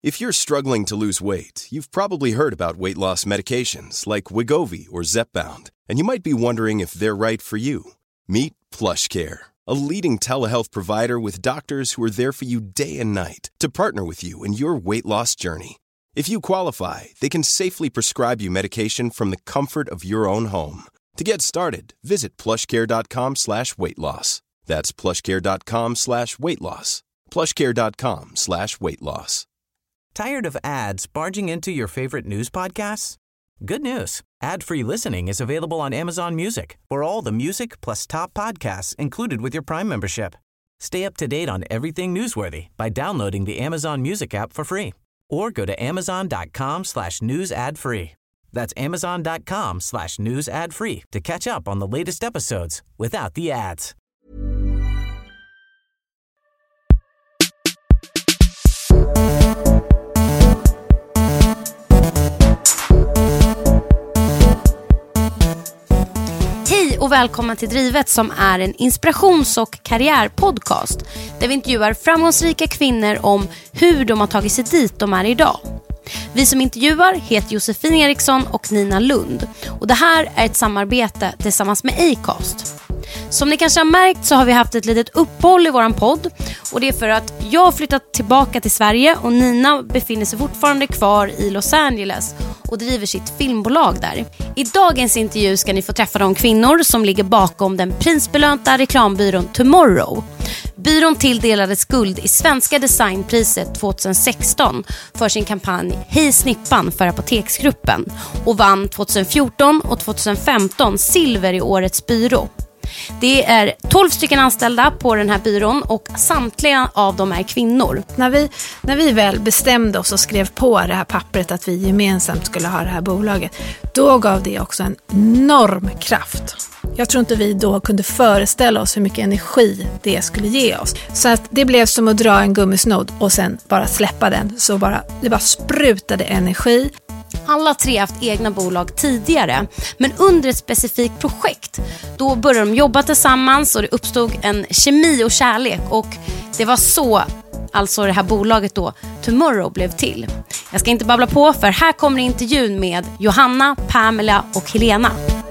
If you're struggling to lose weight, you've probably heard about weight loss medications like Wegovy or Zepbound, and you might be wondering if they're right for you. Meet PlushCare, a leading telehealth provider with doctors who are there for you day and night to partner with you in your weight loss journey. If you qualify, they can safely prescribe you medication from the comfort of your own home. To get started, visit plushcare.com/weightloss. That's plushcare.com/weightloss. plushcare.com/weightloss. Tired of ads barging into your favorite news podcasts? Good news. Ad-free listening is available on Amazon Music for all the music plus top podcasts included with your Prime membership. Stay up to date on everything newsworthy by downloading the Amazon Music app for free or go to amazon.com/news ad free. That's amazon.com/news ad free to catch up on the latest episodes without the ads. Hej och välkommen till Drivet, som är en inspirations- och karriärpodcast där vi intervjuar framgångsrika kvinnor om hur de har tagit sig dit de är idag. Vi som intervjuar heter Josefin Eriksson och Nina Lund, och det här är ett samarbete tillsammans med Acast. Som ni kanske har märkt så har vi haft ett litet uppehåll i våran podd, och det är för att jag har flyttat tillbaka till Sverige och Nina befinner sig fortfarande kvar i Los Angeles och driver sitt filmbolag där. I dagens intervju ska ni få träffa de kvinnor som ligger bakom den prisbelönta reklambyrån Tomorrow. Byrån tilldelades guld i Svenska designpriset 2016 för sin kampanj Hej Snippan för Apoteksgruppen och vann 2014 och 2015 silver i årets byrå. Det är 12 stycken anställda på den här byrån och samtliga av dem är kvinnor. När vi väl bestämde oss och skrev på det här pappret att vi gemensamt skulle ha det här bolaget, då gav det också en enorm kraft. Jag tror inte vi då kunde föreställa oss hur mycket energi det skulle ge oss. Så att det blev som att dra en gummisnodd och sen bara släppa den. Det bara sprutade energi. Alla tre har haft egna bolag tidigare, men under ett specifikt projekt då började de jobba tillsammans och det uppstod en kemi och kärlek, och det var så alltså det här bolaget då Tomorrow blev till. Jag ska inte babbla på, för här kommer intervjun med Johanna, Pamela och Helena.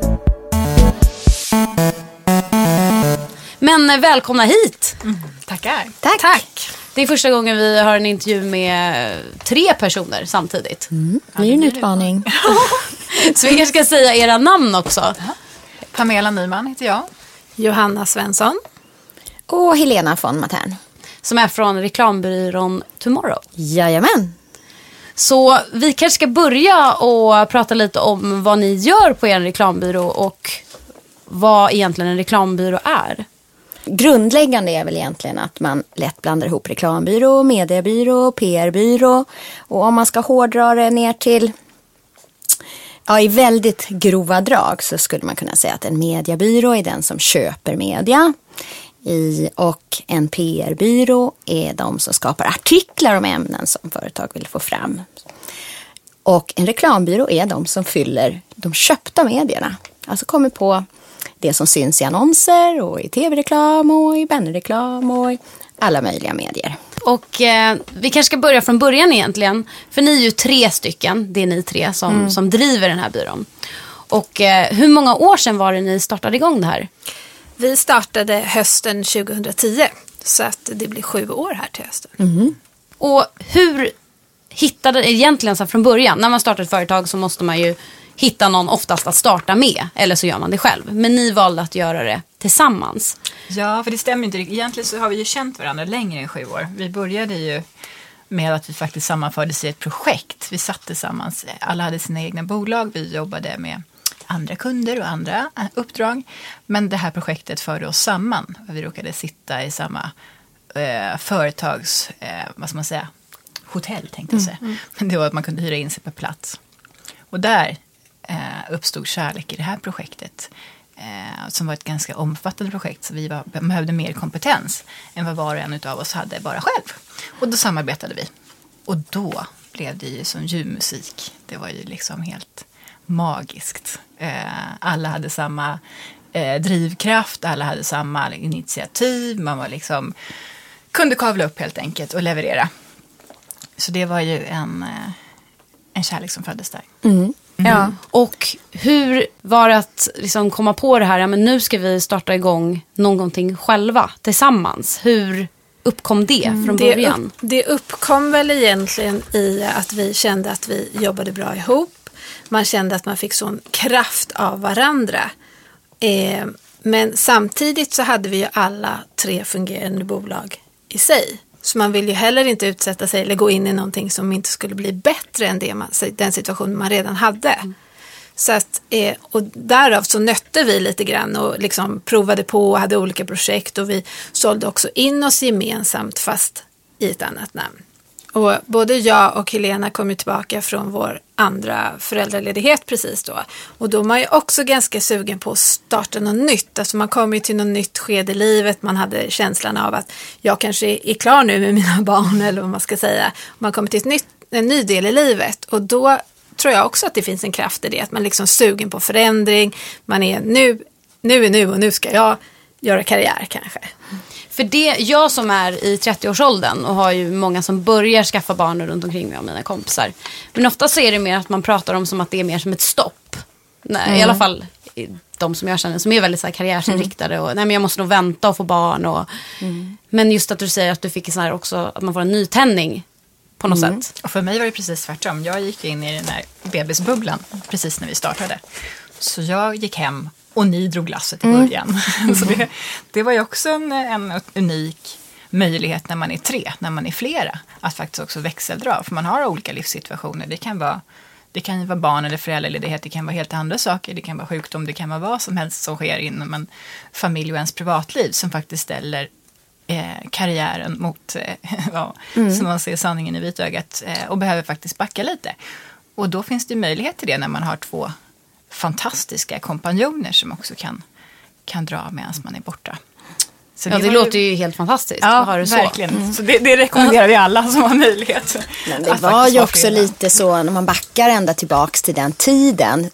Men välkomna hit. Tackar. Tack. Det är första gången vi har en intervju med 3 personer samtidigt. Det är en utmaning. Så vi kanske ska säga era namn också. Pamela Nyman heter jag. Johanna Svensson. Och Helena von Matern. Som är från reklambyrån Tomorrow. Jajamän. Så vi kanske ska börja och prata lite om vad ni gör på er reklambyrå och vad egentligen en reklambyrå är. Grundläggande är väl egentligen att man lätt blandar ihop reklambyrå, mediebyrå, PR-byrå. Och om man ska hårdra det ner till, i väldigt grova drag, så skulle man kunna säga att en mediebyrå är den som köper media. Och en PR-byrå är de som skapar artiklar om ämnen som företag vill få fram. Och en reklambyrå är de som fyller de köpta medierna. Alltså kommer på det som syns i annonser och i tv-reklam och i bannerreklam och i alla möjliga medier. Och vi kanske ska börja från början egentligen. För ni är ju 3 stycken, det är ni 3 som driver den här byrån. Och hur många år sedan var det ni startade igång det här? Vi startade hösten 2010, så att det blir 7 år här till hösten. Och hur hittade egentligen så från början? När man startar ett företag så måste man ju hitta någon oftast att starta med, eller så gör man det själv. Men ni valde att göra det tillsammans. Ja, för det stämmer inte. Egentligen så har vi ju känt varandra längre än 7 år. Vi började ju med att vi faktiskt sammanfördes i ett projekt. Vi satt tillsammans, alla hade sina egna bolag. Vi jobbade med andra kunder och andra uppdrag. Men det här projektet förde oss samman. Vi råkade sitta i samma företags, vad ska man säga, hotell tänkte jag säga. Men det var att man kunde hyra in sig på plats. Och där uppstod kärlek i det här projektet. Som var ett ganska omfattande projekt, så vi behövde mer kompetens än vad var och en av oss hade bara själv. Och då samarbetade vi. Och då blev det ju som ljudmusik. Det var ju liksom helt magiskt. Alla hade samma drivkraft, alla hade samma initiativ. Man var liksom, kunde kavla upp helt enkelt och leverera. Så det var ju en kärlek som föddes där. Ja. Och hur var det att liksom komma på det här, ja, men nu ska vi starta igång någonting själva tillsammans? Hur uppkom det från början? Det uppkom väl egentligen i att vi kände att vi jobbade bra ihop. Man kände att man fick sån kraft av varandra. Men samtidigt så hade vi ju alla 3 fungerande bolag i sig. Så man vill ju heller inte utsätta sig eller gå in i någonting som inte skulle bli bättre än den situation man redan hade. Så att, och därav så nötte vi lite grann och liksom provade på och hade olika projekt. Och vi sålde också in oss gemensamt fast i ett annat namn. Och både jag och Helena kom ju tillbaka från vår andra föräldraledighet precis då. Och då var man ju också ganska sugen på att starta något nytt. Alltså man kom ju till något nytt skede i livet. Man hade känslan av att jag kanske är klar nu med mina barn eller vad man ska säga. Man kommer till en ny del i livet. Och då tror jag också att det finns en kraft i det. Att man liksom sugen på förändring. Man är nu och nu ska jag göra karriär kanske. För det, jag som är i 30-årsåldern och har ju många som börjar skaffa barn runt omkring mig och mina kompisar. Men ofta så är det mer att man pratar om som att det är mer som ett stopp. Nej, i alla fall de som jag känner som är väldigt så här karriärsinriktade och nej men jag måste nog vänta och få barn och men just att du säger att du fick så här också att man får en nytändning på något sätt. Och för mig var det precis tvärtom. Jag gick in i den här bebisbubblan precis när vi startade. Så jag gick hem och ni drog lasset i början. Så det var ju också en unik möjlighet när man är 3, när man är flera. Att faktiskt också växeldra. För man har olika livssituationer. Det kan ju vara barn eller föräldraledighet. Det kan vara helt andra saker. Det kan vara sjukdom. Det kan vara vad som helst som sker inom en familj och ens privatliv. Som faktiskt ställer karriären mot, som man ser sanningen i vitögat. Och behöver faktiskt backa lite. Och då finns det möjlighet till det när man har 2 fantastiska kompanjoner som också kan dra medan man är borta. Så det låter ju helt fantastiskt. Ja, verkligen. Så det rekommenderar vi alla som har möjlighet. Men det var ju också lite så när man backar ända tillbaks till den tiden.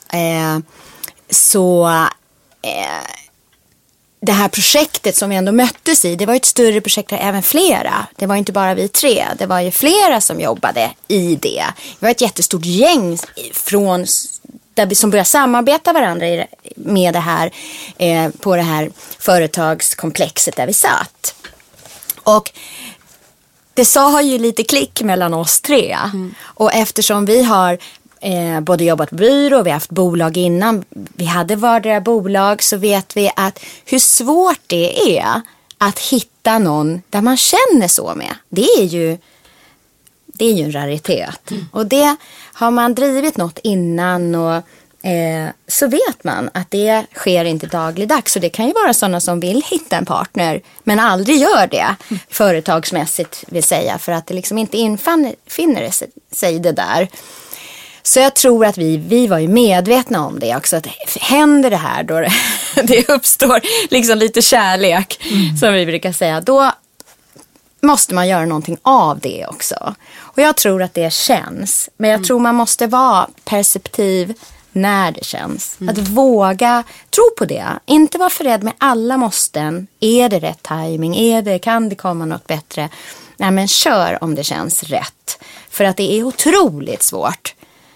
Det här projektet som vi ändå möttes i, det var ett större projekt där även flera. Det var inte bara vi 3, det var ju flera som jobbade i det. Det var ett jättestort gäng som började samarbeta varandra med det här på det här företagskomplexet där vi satt. Och det har ju lite klick mellan oss 3. Och eftersom vi har både jobbat på byrå och vi har haft bolag innan, vi hade vardera bolag, så vet vi att hur svårt det är att hitta någon där man känner så med. Det är ju en raritet. Och det har man drivit något innan och så vet man att det sker inte dagligdags. Så det kan ju vara sådana som vill hitta en partner men aldrig gör det företagsmässigt vill säga, för att det liksom inte infinner sig det där. Så jag tror att vi var ju medvetna om det också, att händer det här då det uppstår liksom lite kärlek som vi brukar säga, då måste man göra någonting av det också. Och jag tror att det känns, men jag tror man måste vara perceptiv när det känns. Att våga tro på det. Inte vara för rädd med alla måsten. Är det rätt timing? Kan det komma något bättre? Nej, men kör om det känns rätt. För att det är otroligt svårt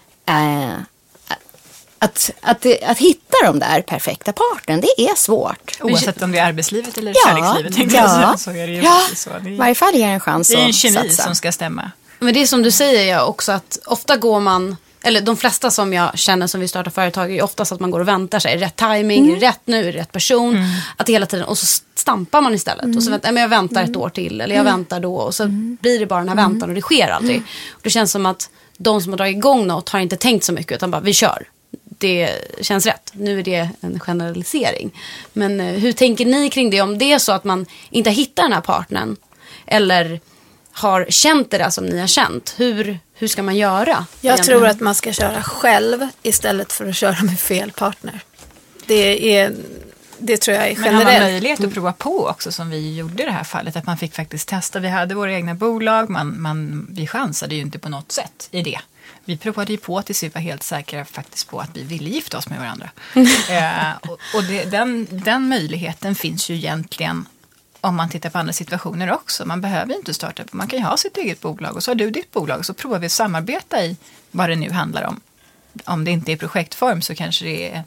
att hitta de där perfekta partnern. Det är svårt. Oavsett om det är arbetslivet eller kärlekslivet. Så är det ju så. I varje fall ger en chans att satsa. Det är en kemi som ska stämma. Men det är som du säger också, att ofta går man, eller de flesta som jag känner som vill starta företag, är oftast att man går och väntar sig. Rätt timing, rätt nu, rätt person. Att hela tiden, och så stampar man istället. Och så men jag väntar ett år till, eller jag väntar då. Och så blir det bara den här väntan och det sker aldrig. Och det känns som att de som har dragit igång något har inte tänkt så mycket, utan bara vi kör. Det känns rätt. Nu är det en generalisering. Men hur tänker ni kring det? Om det är så att man inte hittar den här partnern, eller har känt det där som ni har känt, hur ska man göra? Jag tror att man ska köra själv istället för att köra med fel partner. Det tror jag är generellt. Men har man möjlighet att prova på också, som vi gjorde i det här fallet, att man fick faktiskt testa. Vi hade våra egna bolag, vi chansade ju inte på något sätt i det. Vi provade ju på tills vi var helt säkra faktiskt på att vi ville gifta oss med varandra. Och den möjligheten finns ju egentligen om man tittar på andra situationer också. Man behöver inte starta, man kan ju ha sitt eget bolag och så har du ditt bolag och så provar vi att samarbeta i vad det nu handlar om. Om det inte är projektform så kanske det är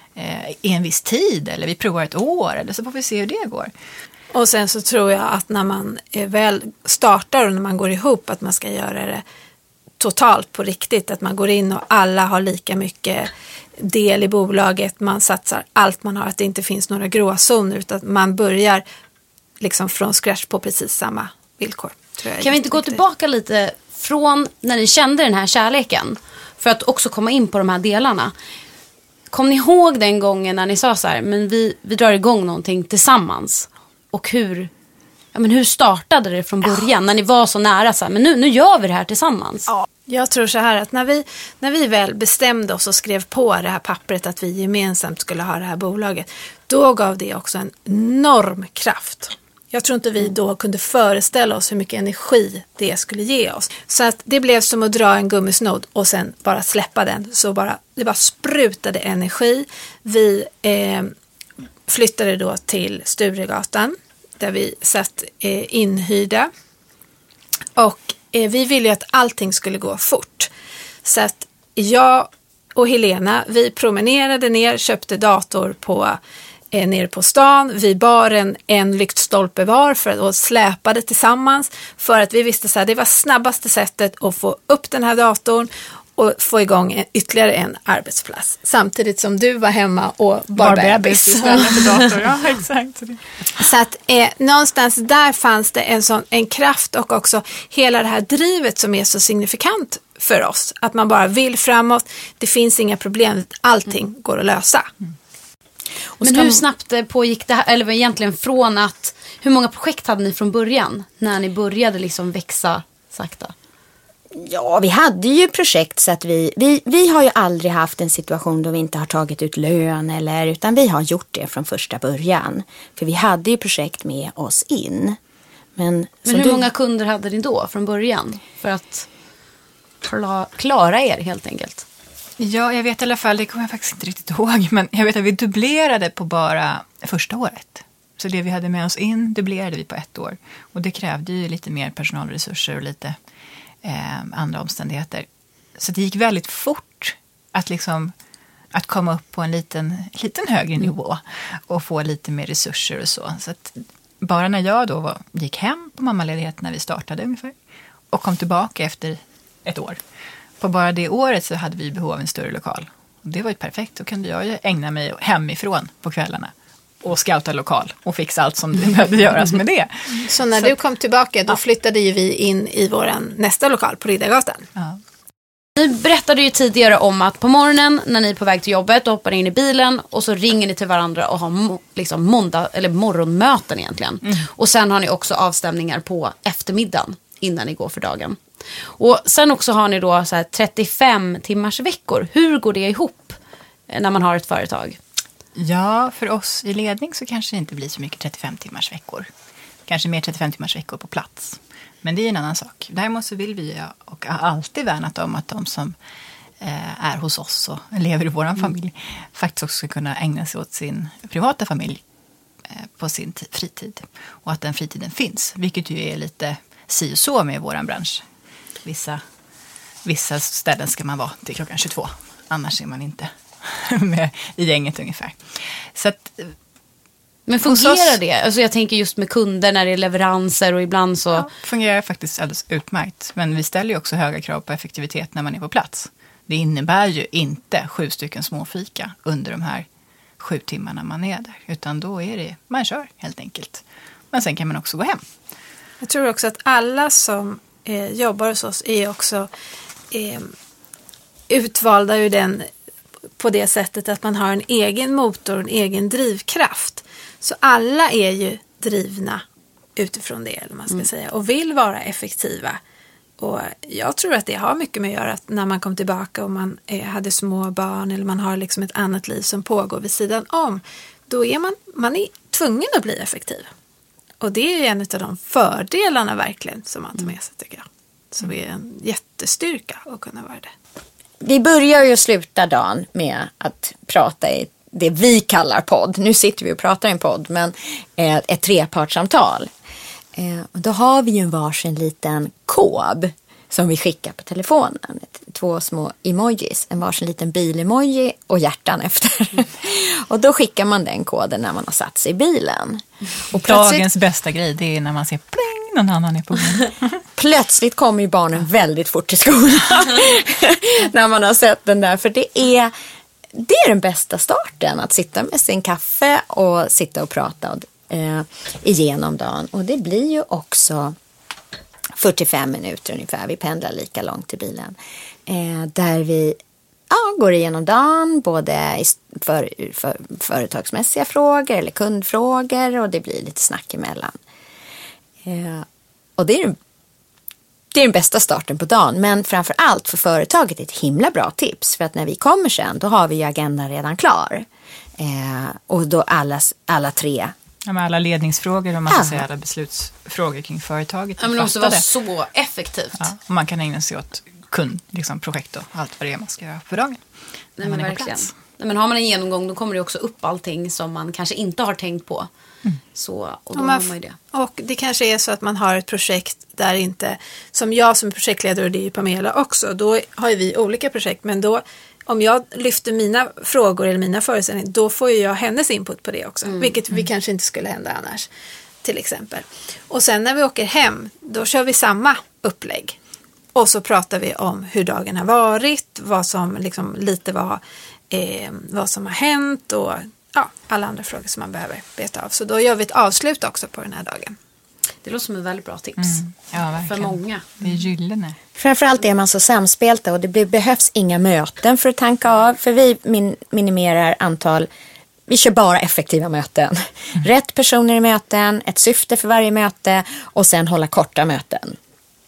i en viss tid eller vi provar ett år eller så får vi se hur det går. Och sen så tror jag att när man väl startar och när man går ihop att man ska göra det totalt på riktigt. Att man går in och alla har lika mycket del i bolaget. Man satsar allt man har, att det inte finns några gråzoner utan att man börjar liksom från scratch på precis samma villkor. Tror jag kan vi inte gå tillbaka lite från när ni kände den här kärleken för att också komma in på de här delarna? Kom ni ihåg den gången när ni sa så här, men vi drar igång någonting tillsammans? Och hur startade det från början när ni var så nära så här, men nu gör vi det här tillsammans? Ja, jag tror så här att när vi väl bestämde oss och skrev på det här pappret att vi gemensamt skulle ha det här bolaget, då gav det också en enorm kraft. Jag tror inte vi då kunde föreställa oss hur mycket energi det skulle ge oss. Så att det blev som att dra en gummisnodd och sen bara släppa den. Det bara sprutade energi. Vi flyttade då till Sturegatan där vi satt inhyrda. Och vi ville ju att allting skulle gå fort. Så att jag och Helena, vi promenerade ner, köpte dator nere på stan. Vi bar en lyktstolpe var för att släpade tillsammans för att vi visste att det var snabbaste sättet att få upp den här datorn och få igång ytterligare en arbetsplats. Samtidigt som du var hemma och bar bebis istället för dator. Ja, exakt. Så att någonstans där fanns det en kraft och också hela det här drivet som är så signifikant för oss. Att man bara vill framåt. Det finns inga problem. Allting går att lösa. Men hur snabbt pågick det här, eller egentligen från att, hur många projekt hade ni från början när ni började liksom växa sakta? Ja, vi hade ju projekt så att vi har ju aldrig haft en situation då vi inte har tagit ut lön utan vi har gjort det från första början. För vi hade ju projekt med oss in. Men hur många kunder hade ni då från början för att klara er helt enkelt? Ja, jag vet i alla fall, det kommer jag faktiskt inte riktigt ihåg, men jag vet att vi dubblerade på bara första året. Så det vi hade med oss in dubblerade vi på 1 år. Och det krävde ju lite mer personalresurser och lite andra omständigheter. Så det gick väldigt fort att komma upp på en liten högre nivå och få lite mer resurser och så. Så att bara när jag då gick hem på mammaledigheten när vi startade ungefär och kom tillbaka efter 1 år. På bara det året så hade vi behov av en större lokal. Och det var ju perfekt. Då kunde jag ju ägna mig hemifrån på kvällarna och scouta lokal och fixa allt som det behövde göras med det. Så när du kom tillbaka då flyttade ju vi in i vår nästa lokal på Riddargatan. Ja. Ni berättade ju tidigare om att på morgonen när ni är på väg till jobbet hoppar in i bilen och så ringer ni till varandra och har liksom morgonmöten egentligen. Och sen har ni också avstämningar på eftermiddagen innan ni går för dagen. Och sen också har ni då så här 35 timmars veckor. Hur går det ihop när man har ett företag? Ja, för oss i ledning så kanske det inte blir så mycket 35 timmars veckor. Kanske mer 35 timmars veckor på plats. Men det är en annan sak. Däremot så vill vi och har alltid värnat om att de som är hos oss och lever i vår familj faktiskt också ska kunna ägna sig åt sin privata familj på sin fritid. Och att den fritiden finns, vilket ju är lite si och så med våran bransch. Vissa ställen ska man vara till klockan 22. Annars är man inte med i gänget ungefär. Så att, men fungerar det? Alltså jag tänker just med kunder när det är leveranser och ibland så... Ja, fungerar faktiskt alldeles utmärkt. Men vi ställer ju också höga krav på effektivitet när man är på plats. Det innebär ju inte 7 stycken småfika under de här 7 timmarna man är där. Utan då är det, man kör helt enkelt. Men sen kan man också gå hem. Jag tror också att alla som jobbar hos oss är också utvalda ur den på det sättet att man har en egen motor, en egen drivkraft. Så alla är ju drivna utifrån det, eller man ska säga, och vill vara effektiva. Och jag tror att det har mycket med att göra att när man kom tillbaka och man hade små barn eller man har liksom ett annat liv som pågår vid sidan om, då är man är tvungen att bli effektiv. Och det är ju en av de fördelarna verkligen som man tar med sig, tycker jag. Så det är en jättestyrka att kunna vara det. Vi börjar ju sluta dagen med att prata i det vi kallar podd. Nu sitter vi och pratar i en podd, men ett trepartssamtal. Och då har vi ju en varsin liten kod som vi skickar på telefonen. 2 små emojis. En varsin liten bilemoji och hjärtan efter. Och då skickar man den koden när man har satt sig i bilen. Och Dagens bästa grej, det är när man ser pling, någon annan är på bilen. Plötsligt kommer ju barnen väldigt fort till skolan. När man har sett den där. För det är den bästa starten. Att sitta med sin kaffe och sitta och prata igenom dagen. Och det blir ju också 45 minuter ungefär. Vi pendlar lika långt i bilen. Där vi går igenom dagen. Både för företagsmässiga frågor eller kundfrågor. Och det blir lite snack emellan. Och det är den bästa starten på dagen. Men framför allt för företaget är ett himla bra tips. För att när vi kommer sen, då har vi ju agendan redan klar. Och då alla 3. Ja, med alla ledningsfrågor och man ska säga alla beslutsfrågor kring företaget. Ja, men det måste vara så effektivt. Ja, och man kan ägna sig åt projekt och allt vad det är man ska göra på dagen. Nej, men verkligen. Nej, men har man en genomgång, då kommer det också upp allting som man kanske inte har tänkt på. Så, och då har man ju det. Och det kanske är så att man har ett projekt där inte, som jag som projektledare och det är ju Pamela också, då har ju vi olika projekt, men då om jag lyfter mina frågor eller mina föreställningar, då får ju jag hennes input på det också. Vilket vi kanske inte skulle hända annars, till exempel. Och sen när vi åker hem, då kör vi samma upplägg. Och så pratar vi om hur dagen har varit, vad som liksom lite vad som har hänt och alla andra frågor som man behöver veta av. Så då gör vi ett avslut också på den här dagen. Det låter som ett väldigt bra tips. Ja, för många. Det är gyllene. Framförallt är man så samspelta och det behövs inga möten för att tanka av. För vi minimerar antal, vi kör bara effektiva möten. Rätt personer i möten, ett syfte för varje möte och sen hålla korta möten.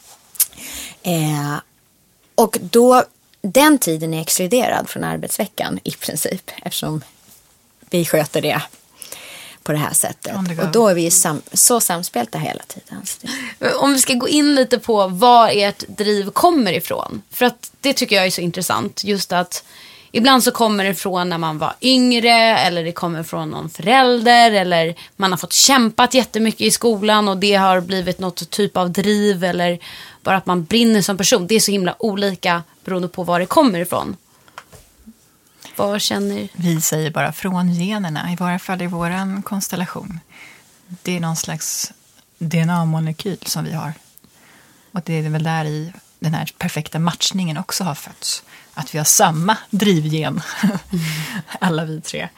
Och då, den tiden är exkluderad från arbetsveckan i princip. Eftersom vi sköter det på det här sättet. Och då är vi så samspelta hela tiden. Om vi ska gå in lite på var ert driv kommer ifrån. För att det tycker jag är så intressant. Just att ibland så kommer det från när man var yngre. Eller det kommer från någon förälder. Eller man har fått kämpat jättemycket i skolan. Och det har blivit något typ av driv. Eller bara att man brinner som person. Det är så himla olika beroende på var det kommer ifrån. Vad känner? Vi säger bara från generna, i varje fall i våran konstellation. Det är någon slags DNA-molekyl som vi har. Och det är väl där i den här perfekta matchningen också har fötts. Att vi har samma drivgen, alla vi 3.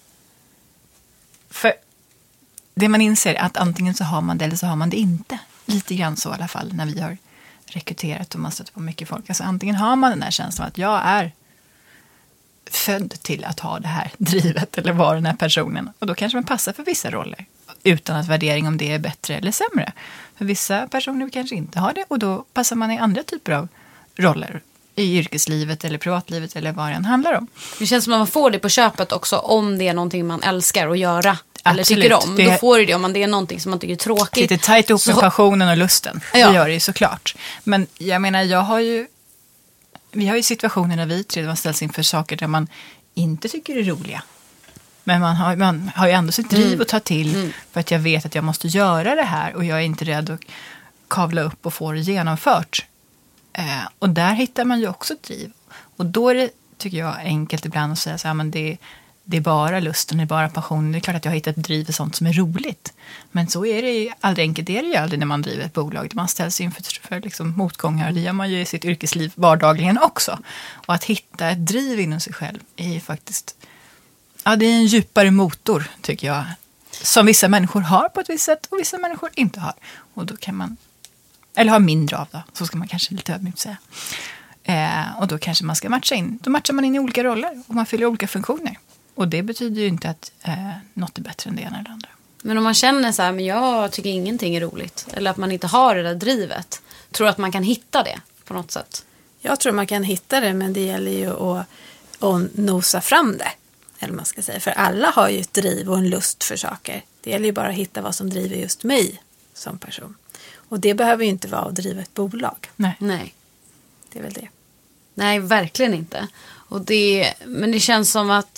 För det man inser är att antingen så har man det eller så har man det inte. Lite grann så i alla fall när vi har rekryterat och man stöter på mycket folk. Alltså antingen har man den här känslan att jag är född till att ha det här drivet eller vara den här personen. Och då kanske man passar för vissa roller utan att värdering om det är bättre eller sämre. För vissa personer kanske inte har det och då passar man i andra typer av roller i yrkeslivet eller privatlivet eller vad det än handlar om. Det känns som att man får det på köpet också om det är någonting man älskar att göra. Eller Absolut. tycker om. Då får du det om det är någonting som man tycker är tråkigt. Lite tajt ihop med passionen och lusten. Ja. Det gör det ju såklart. Men jag menar, vi har ju situationer där vi 3 ställs inför saker där man inte tycker det är roliga. Men man har ju ändå sitt driv att ta till för att jag vet att jag måste göra det här och jag är inte rädd att kavla upp och få det genomfört. Och där hittar man ju också ett driv. Och då är det, tycker jag, enkelt ibland att säga så här, men det är bara lusten, det är bara passionen. Det är klart att jag har hittat ett driv för sånt som är roligt. Men så är det ju aldrig enkelt. Det är det ju aldrig när man driver ett bolag. Man ställs inför liksom motgångar. Det gör man ju i sitt yrkesliv vardagligen också. Och att hitta ett driv inom sig själv är ju faktiskt... Ja, det är en djupare motor, tycker jag. Som vissa människor har på ett visst sätt och vissa människor inte har. Och då kan man... Eller har mindre av det. Så ska man kanske lite ödmjukt säga. Och då kanske man ska matcha in. Då matchar man in i olika roller. Och man fyller olika funktioner. Och det betyder ju inte att något är bättre än det ena eller det andra. Men om man känner så här, men jag tycker ingenting är roligt. Eller att man inte har det där drivet. Tror att man kan hitta det på något sätt? Jag tror man kan hitta det, men det gäller ju att nosa fram det. Eller man ska säga. För alla har ju ett driv och en lust för saker. Det gäller ju bara att hitta vad som driver just mig som person. Och det behöver ju inte vara att driva ett bolag. Nej. Det är väl det. Nej, verkligen inte. Men det känns som att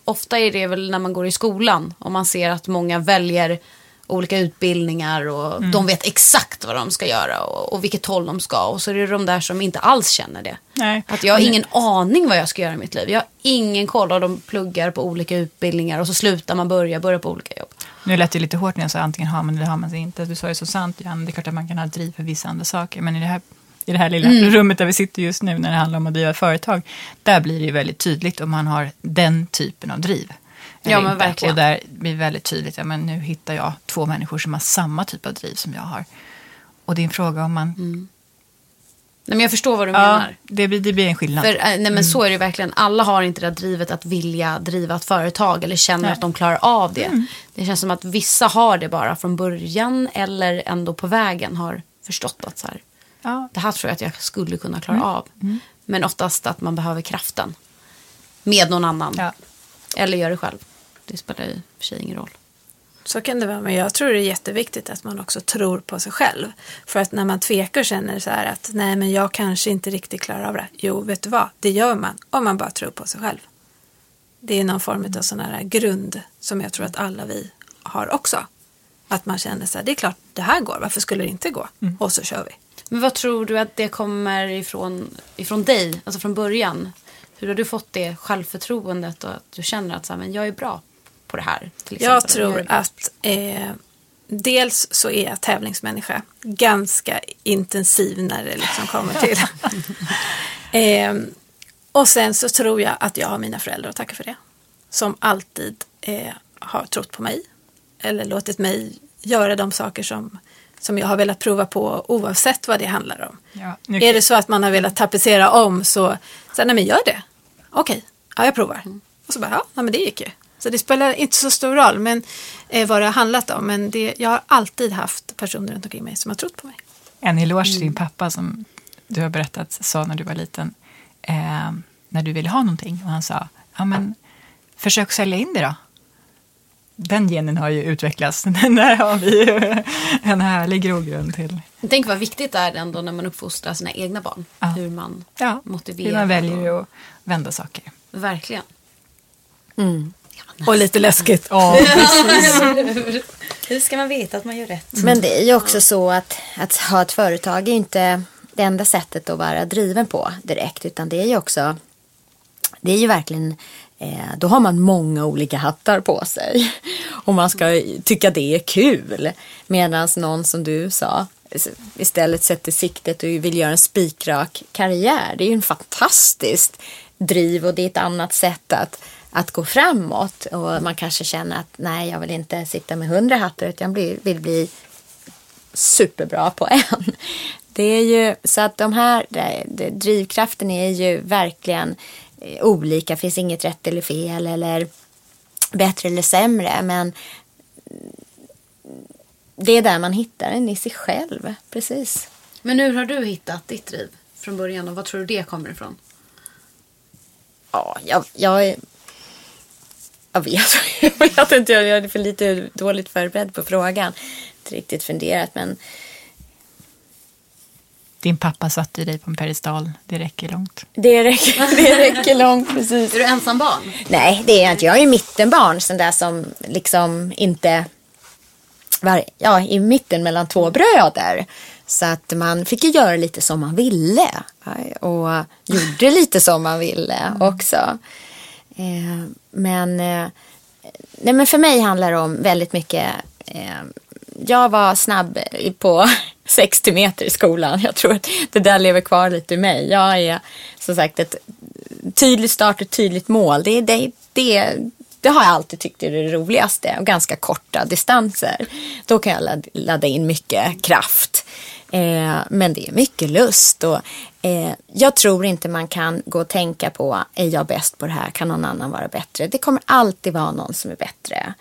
ofta är det väl när man går i skolan och man ser att många väljer olika utbildningar och de vet exakt vad de ska göra och vilket håll de ska. Och så är det de där som inte alls känner det. Nej. Att jag har ingen aning vad jag ska göra i mitt liv. Jag har ingen koll, och de pluggar på olika utbildningar och så slutar man börja på olika jobb. Nu lät det lite hårt när jag sa antingen har man eller har man sig inte. Du sa ju så sant, Jan. Det är klart att man kan ha driv för vissa andra saker. Men i det här lilla rummet där vi sitter just nu när det handlar om att driva företag, där blir det ju väldigt tydligt om man har den typen av driv. Ja, men verkligen. Och där blir det väldigt tydligt, ja, men nu hittar jag 2 människor som har samma typ av driv som jag har. Och det är en fråga om man... Nej, men jag förstår vad du menar. Det blir en skillnad. Men så är det verkligen. Alla har inte det drivet att vilja driva ett företag eller känner att de klarar av det. Det känns som att vissa har det bara från början eller ändå på vägen har förstått att så här, det här tror jag att jag skulle kunna klara av. Men oftast att man behöver kraften med någon annan. Ja. Eller gör det själv. Det spelar i för sig ingen roll. Så kan det vara, men jag tror det är jätteviktigt att man också tror på sig själv. För att när man tvekar och känner så här att nej, men jag kanske inte riktigt klarar av det. Jo, vet du vad? Det gör man om man bara tror på sig själv. Det är någon form av sån här grund som jag tror att alla vi har också. Att man känner så här, det är klart det här går, varför skulle det inte gå? Och så kör vi. Men vad tror du att det kommer ifrån dig, alltså från början? Hur har du fått det självförtroendet och att du känner att så här, men jag är bra på det här? Till exempel. Jag tror att dels så är jag tävlingsmänniska. Ganska intensiv när det liksom kommer till. Och sen så tror jag att jag har mina föräldrar att tacka för det. Som alltid har trott på mig. Eller låtit mig göra de saker som jag har velat prova på oavsett vad det handlar om. Ja, är det så att man har velat tapetsera om så nej, men gör det. Okej, ja, jag provar. Och så bara, ja, men det gick ju. Så det spelar inte så stor roll men vad det har handlat om. Men jag har alltid haft personer runt omkring mig som har trott på mig. En eloge till din pappa som du har berättat sa när du var liten. När du ville ha någonting. Och han sa, ja men försök sälja in det då. Den genen har ju utvecklats. Där har vi ju en härlig grogrund till. Tänk vad viktigt det är ändå när man uppfostrar sina egna barn. Ja. Hur man motiverar. Hur man väljer att vända saker. Verkligen. Och lite läskigt. Ja, hur ska man veta att man gör rätt? Men det är ju också så att ha ett företag är inte det enda sättet att vara driven på direkt. Utan det är ju också, det är ju verkligen, då har man många olika hattar på sig. Och man ska tycka det är kul. Medan någon som du sa istället sätter siktet och vill göra en spikrak karriär. Det är ju en fantastiskt driv och det är ett annat sätt att gå framåt. Och man kanske känner att nej, jag vill inte sitta med 100 hattar utan jag vill bli superbra på en. Det är ju så att de här drivkraften är ju verkligen olika. Det finns inget rätt eller fel eller bättre eller sämre, men det är där man hittar den i sig själv. Precis. Men hur har du hittat ditt driv från början och vad tror du det kommer ifrån? Ja, jag vet inte, jag är för lite dåligt förberedd på frågan. Inte riktigt funderat, men din pappa satte dig på en pedestal. Det räcker långt. Det räcker långt, precis. Är du ensam barn? Nej, det är jag inte. Jag är ju mittenbarn. Sån där som liksom inte i mitten mellan 2 bröder. Så att man fick ju göra lite som man ville. Och gjorde lite som man ville också. Men för mig handlar det om väldigt mycket. Jag var snabb på 60 meter i skolan. Jag tror att det där lever kvar lite i mig. Jag är som sagt ett tydligt start, ett tydligt mål. Det har jag alltid tyckt är det roligaste. Och ganska korta distanser. Då kan jag ladda in mycket kraft. Men det är mycket lust. Och jag tror inte man kan gå och tänka på, är jag bäst på det här? Kan någon annan vara bättre? Det kommer alltid vara någon som är bättre.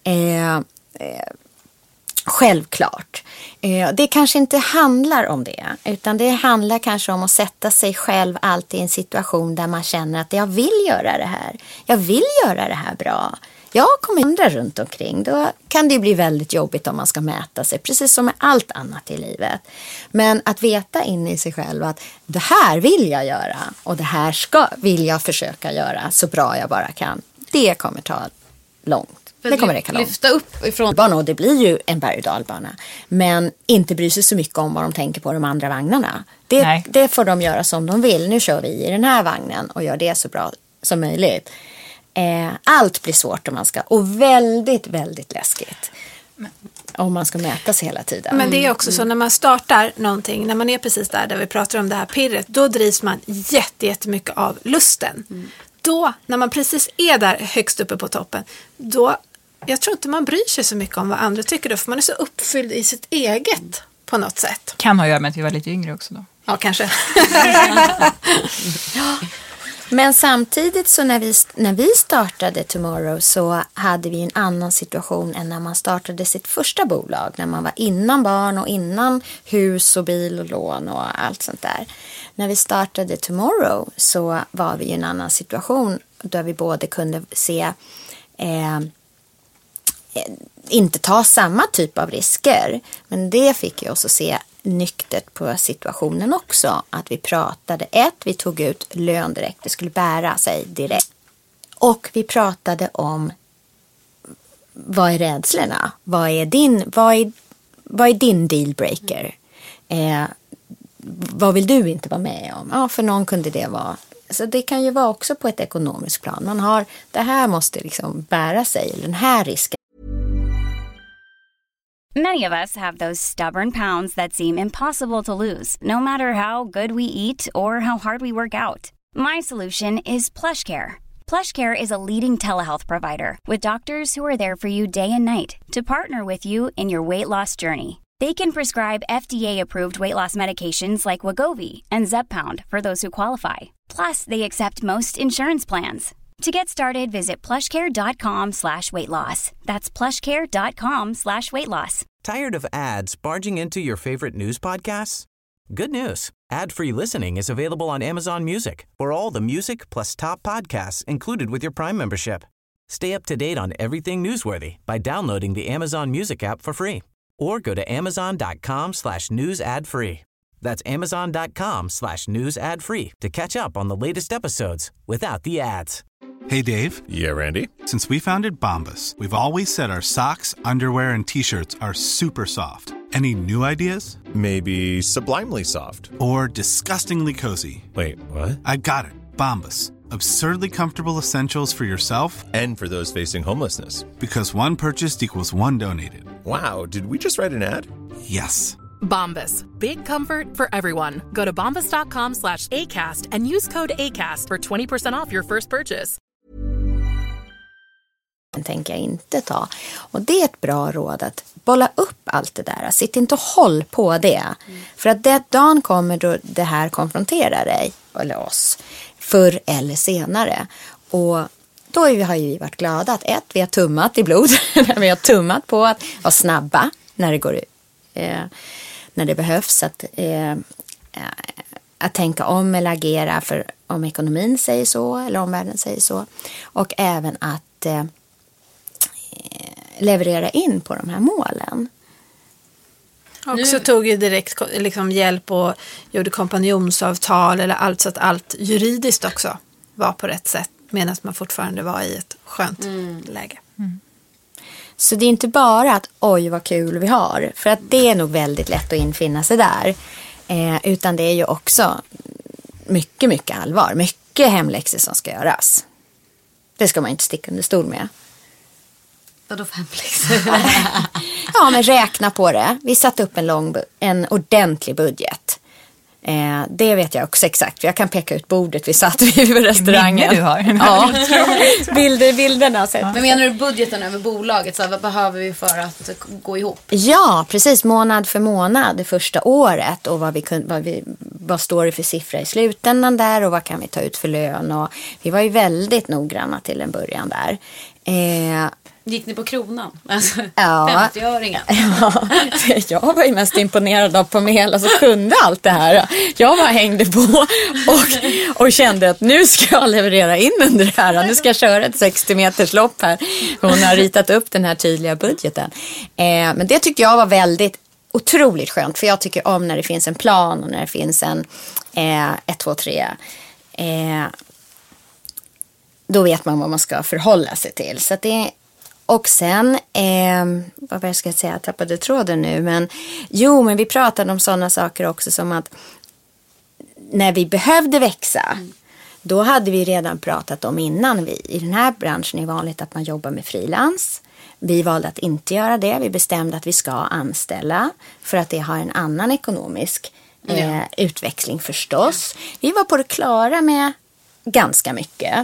Självklart. Det kanske inte handlar om det. Utan det handlar kanske om att sätta sig själv alltid i en situation där man känner att jag vill göra det här. Jag vill göra det här bra. Jag kommer andra runt omkring. Då kan det bli väldigt jobbigt om man ska mäta sig. Precis som med allt annat i livet. Men att veta in i sig själv att det här vill jag göra. Och det här vill jag försöka göra så bra jag bara kan. det kommer ta långt. Det kommer räcka långt. Lyfta upp ifrån Barn, och det blir ju en berg- och dalbana. Men inte bry sig så mycket om vad de tänker på de andra vagnarna. Det får de göra som de vill. Nu kör vi i den här vagnen och gör det så bra som möjligt. Allt blir svårt om man ska. Och väldigt, väldigt läskigt. Om man ska mäta sig hela tiden. Men det är också så när man startar någonting, när man är precis där vi pratar om det här pirret, då drivs man jättemycket av lusten. Då, när man precis är där högst uppe på toppen, då, jag tror inte man bryr sig så mycket om vad andra tycker då, för man är så uppfylld i sitt eget på något sätt. Kan ha att göra med att vi var lite yngre också då. Ja, kanske. Men samtidigt så när vi startade Tomorrow så hade vi en annan situation än när man startade sitt första bolag. När man var innan barn och innan hus och bil och lån och allt sånt där. När vi startade Tomorrow så var vi i en annan situation där vi både kunde se inte ta samma typ av risker. Men det fick ju oss att se nyktert på situationen också. Att vi pratade, vi tog ut lön direkt. Det skulle bära sig direkt. Och vi pratade om vad är rädslorna? Vad är din dealbreaker? Vad vill du inte vara med om? Ja, för någon kunde det vara. Så det kan ju vara också på ett ekonomiskt plan. Man har, det här måste liksom bära sig. Den här risken. Many of us have those stubborn pounds that seem impossible to lose, no matter how good we eat or how hard we work out. My solution is PlushCare. PlushCare is a leading telehealth provider with doctors who are there for you day and night to partner with you in your weight loss journey. They can prescribe FDA-approved weight loss medications like Wegovy and Zepbound for those who qualify. Plus, they accept most insurance plans. To get started, visit plushcare.com/weightloss. That's plushcare.com/weightloss. Tired of ads barging into your favorite news podcasts? Good news. Ad-free listening is available on Amazon Music for all the music plus top podcasts included with your Prime membership. Stay up to date on everything newsworthy by downloading the Amazon Music app for free or go to amazon.com/news ad free. That's amazon.com/news ad free to catch up on the latest episodes without the ads. Hey, Dave. Yeah, Randy. Since we founded Bombas, we've always said our socks, underwear, and T-shirts are super soft. Any new ideas? Maybe sublimely soft. Or disgustingly cozy. Wait, what? I got it. Bombas. Absurdly comfortable essentials for yourself and for those facing homelessness. Because one purchased equals one donated. Wow, did we just write an ad? Yes. Bombas. Big comfort for everyone. Go to bombas.com/ACAST and use code ACAST for 20% off your first purchase. Tänker jag inte ta. Och det är ett bra råd att bolla upp allt det där. Sitt inte och håll på det. För att det dagen kommer då det här konfronterar dig eller oss förr eller senare. Och då har vi varit glada att vi har tummat i blod. Vi har tummat på att vara snabba när det går när det behövs att tänka om eller agera för om ekonomin säger så eller om världen säger så. Och även att leverera in på de här målen. Och så tog ju direkt liksom hjälp och gjorde kompanjonsavtal eller allt så att allt juridiskt också var på rätt sätt medan man fortfarande var i ett skönt läge. Mm. Så det är inte bara att oj vad kul vi har, för att det är nog väldigt lätt att infinna sig där. Utan det är ju också mycket, mycket allvar. Mycket hemläxor som ska göras. Det ska man inte sticka under stol med. Vadå för hemläxor? Ja, men räkna på det. Vi satte upp en ordentlig budget. Det vet jag också exakt. För jag kan peka ut bordet vi satt vid restaurangen. Du har. Ja, bilderna. Men menar du budgeten över bolaget? Så vad behöver vi för att gå ihop? Ja, precis. Månad för månad det första året. Och vad står det för siffror i slutändan där. Och vad kan vi ta ut för lön. Och vi var ju väldigt noggranna till en början där. Gick ni på kronan? Alltså, ja. 50-öringar. Ja, jag var ju mest imponerad av Pamela som kunde allt det här. Jag bara hängde på och kände att nu ska jag leverera in under det här. Nu ska jag köra ett 60 meters lopp här. Hon har ritat upp den här tydliga budgeten. Men det tyckte jag var väldigt otroligt skönt. För jag tycker om när det finns en plan och när det finns en 1, 2, 3. då vet man vad man ska förhålla sig till. Så att det, och sen, vad ska jag säga, jag tappade tråden nu. Men vi pratade om sådana saker också som att när vi behövde växa, då hade vi redan pratat om innan. I den här branschen är det vanligt att man jobbar med frilans. Vi valde att inte göra det. Vi bestämde att vi ska anställa för att det har en annan ekonomisk utväxling förstås. Vi var på det klara med ganska mycket.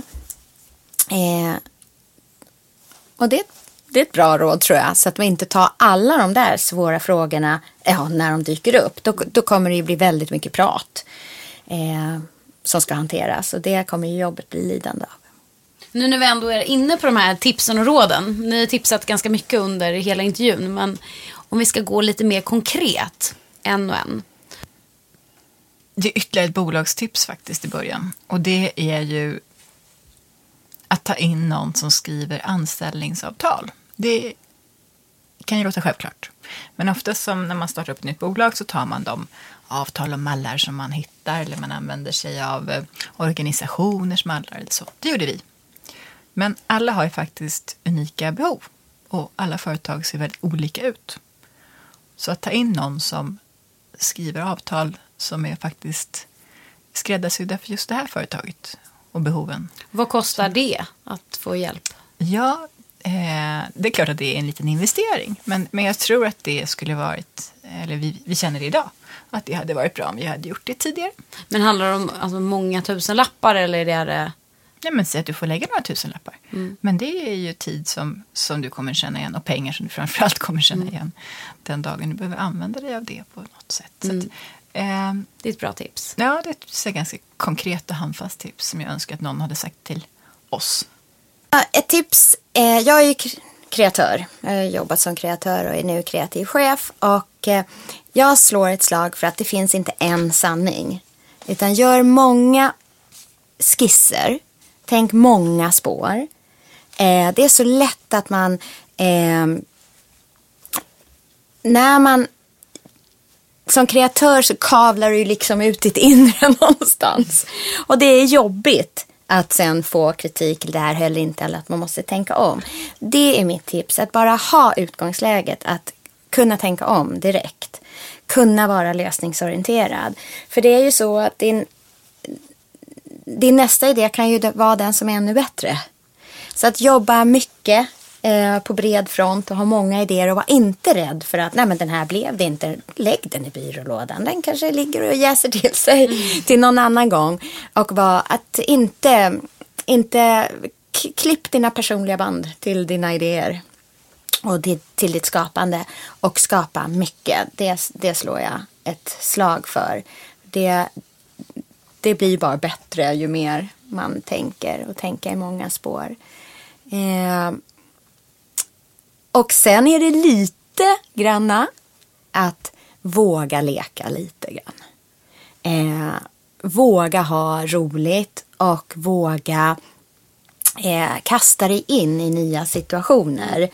Och det är ett bra råd tror jag. Så att man inte tar alla de där svåra frågorna när de dyker upp. Då kommer det ju bli väldigt mycket prat som ska hanteras. Och det kommer ju jobbet bli lidande av. Nu när vi ändå är inne på de här tipsen och råden. Ni har tipsat ganska mycket under hela intervjun. Men om vi ska gå lite mer konkret en och en. Det är ytterligare ett bolagstips faktiskt i början. Och det är ju att ta in någon som skriver anställningsavtal. Det kan ju låta självklart. Men oftast som när man startar upp ett nytt bolag så tar man de avtal och mallar som man hittar. Eller man använder sig av organisationers mallar eller så. Det gjorde vi. Men alla har ju faktiskt unika behov. Och alla företag ser väldigt olika ut. Så att ta in någon som skriver avtal som är faktiskt skräddarsydda för just det här företaget och behoven. Vad kostar det att få hjälp? Ja, det är klart att det är en liten investering. Men jag tror att det skulle varit, eller vi känner det idag, att det hade varit bra om vi hade gjort det tidigare. Men handlar det om många tusen lappar eller är det... Nej, men säg att du får lägga några tusenlappar. Men det är ju tid som du kommer känna igen och pengar som du framförallt kommer känna igen den dagen du behöver använda dig av det på något sätt. Så att, det är ett bra tips. Ja, det är ett ganska konkret och handfast tips som jag önskar att någon hade sagt till oss. Ett tips, jag är ju kreatör. Jag har jobbat som kreatör och är nu kreativ chef. Och jag slår ett slag för att det finns inte en sanning. Utan gör många skisser. Tänk många spår. Det är så lätt att man när man som kreatör så kavlar du liksom ut ditt inre någonstans. Och det är jobbigt att sen få kritik, det här höll inte, eller att man måste tänka om. Det är mitt tips, att bara ha utgångsläget, att kunna tänka om direkt. Kunna vara lösningsorienterad. För det är ju så att din nästa idé kan ju vara den som är ännu bättre. Så att jobba mycket på bred front och ha många idéer och vara inte rädd för att nej men den här blev det inte. Lägg den i byrålådan. Den kanske ligger och jäser till sig till någon annan gång. Och att inte klipp dina personliga band till dina idéer och till ditt skapande och skapa mycket. Det slår jag ett slag för. Det blir bara bättre ju mer man tänker och tänker i många spår. Och sen är det lite granna att våga leka lite grann. Våga ha roligt och våga kasta dig in i nya situationer.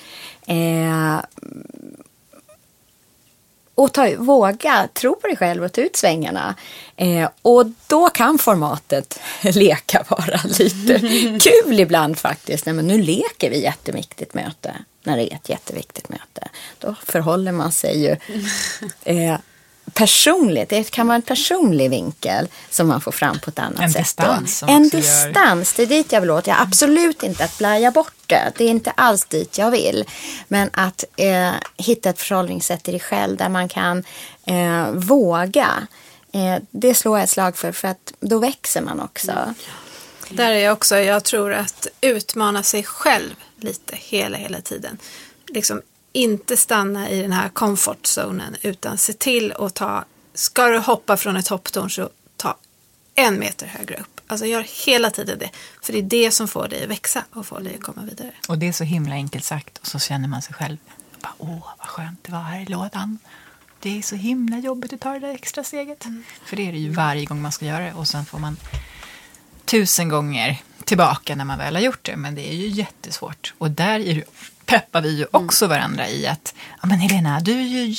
Och våga tro på dig själv och ta ut svängarna. Och då kan formatet leka vara lite kul ibland faktiskt. Nej, men nu leker vi jätteviktigt möte. När det är ett jätteviktigt möte. Då förhåller man sig ju personligt. Det kan vara en personlig vinkel som man får fram på ett annat sätt. En distans, det är dit jag vill åt. Jag absolut inte att blärja bort det. Det är inte alls dit jag vill. Men att hitta ett förhållningssätt i dig själv där man kan våga. Det slår jag ett slag för att då växer man också. Där är jag också, jag tror att utmana sig själv lite hela tiden. Liksom inte stanna i den här comfortzonen utan se till att ska du hoppa från ett hopptorn så ta 1 meter högre upp. Alltså gör hela tiden det. För det är det som får dig att växa och får dig att komma vidare. Och det är så himla enkelt sagt och så känner man sig själv. Bara, vad skönt det var här i lådan. Det är så himla jobbigt att ta det där extra steget. För det är det ju varje gång man ska göra det och sen får man 1000 gånger tillbaka när man väl har gjort det. Men det är ju jättesvårt. Och där peppar vi ju också varandra i att ja men Helena, du är ju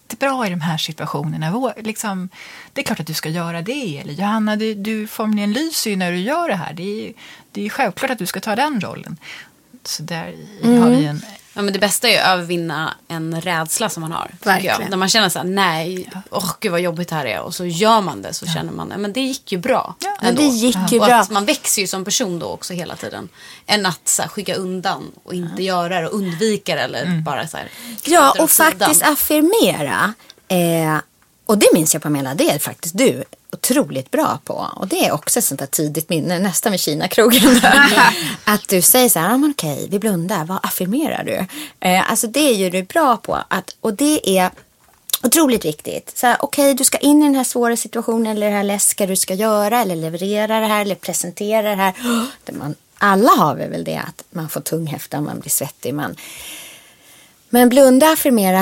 jättebra i de här situationerna. Liksom, det är klart att du ska göra det. Eller Johanna, du formligen lyser ju när du gör det här. Det är självklart att du ska ta den rollen. Så där har vi en... Ja, men det bästa är ju att övervinna en rädsla som man har. Verkligen. När man känner så här, nej, gud vad jobbigt det här är. Och så gör man det, så känner man, men det gick ju bra. Ja, det gick ju och bra. Att man växer ju som person då också hela tiden. Än att så här, skicka undan och inte göra det och undvika det. Eller bara så här, ja, och faktiskt affirmera. Och det minns jag, Pamela, det är faktiskt du otroligt bra på. Och det är också ett sånt där tidigt minne, nästan vid Kina-krogen där. Att du säger så här, men okej, vi blundar, vad affirmerar du? Alltså det är ju du bra på. Och det är otroligt viktigt. Så här, okej, du ska in i den här svåra situationen, eller det här läska du ska göra, eller leverera det här, eller presentera det här. Alla har vi väl det, att man får tunghäfta, man blir svettig. Men blunda, affirmera,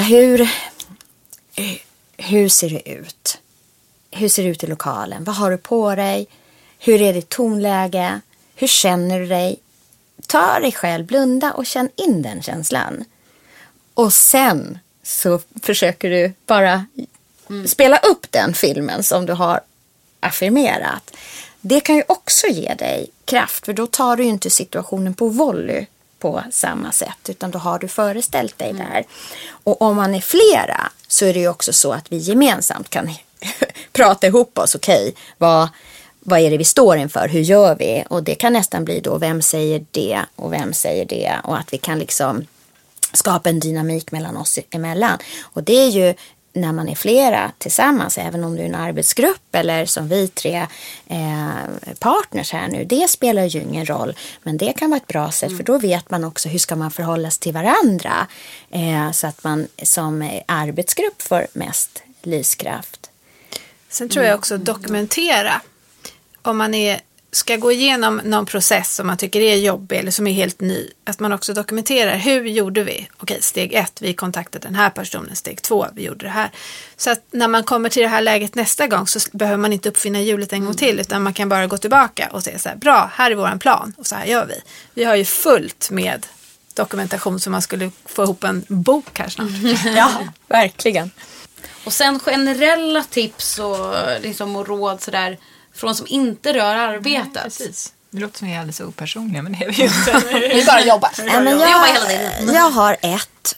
hur ser det ut? Hur ser det ut i lokalen? Vad har du på dig? Hur är ditt tonläge? Hur känner du dig? Ta dig själv, blunda och känn in den känslan. Och sen så försöker du bara spela upp den filmen som du har affirmerat. Det kan ju också ge dig kraft, för då tar du ju inte situationen på volley på samma sätt, utan då har du föreställt dig där. Och om man är flera så är det ju också så att vi gemensamt kan prata ihop oss. Okej, vad är det vi står inför? Hur gör vi? Och det kan nästan bli då, vem säger det och vem säger det? Och att vi kan liksom skapa en dynamik mellan oss emellan. Och det är ju när man är flera tillsammans, även om du är en arbetsgrupp eller som vi 3 partners här nu, det spelar ju ingen roll. Men det kan vara ett bra sätt, för då vet man också hur ska man förhållas till varandra, så att man som arbetsgrupp får mest livskraft. Sen tror jag också dokumentera. Om man ska gå igenom någon process som man tycker är jobbig eller som är helt ny, att man också dokumenterar, hur gjorde vi? Okej, steg 1, vi kontaktade den här personen. Steg 2, vi gjorde det här. Så att när man kommer till det här läget nästa gång så behöver man inte uppfinna hjulet en gång till, utan man kan bara gå tillbaka och säga så här, bra, här är våran plan och så här gör vi. Vi har ju fullt med dokumentation som man skulle få ihop en bok här snart. Ja, verkligen. Och sen generella tips och, liksom, och råd sådär, från som inte rör arbetet. Ja, precis. Det låter som jag är alldeles opersonliga, men det är vi ju inte. Vi bara jobbar. Jag har ett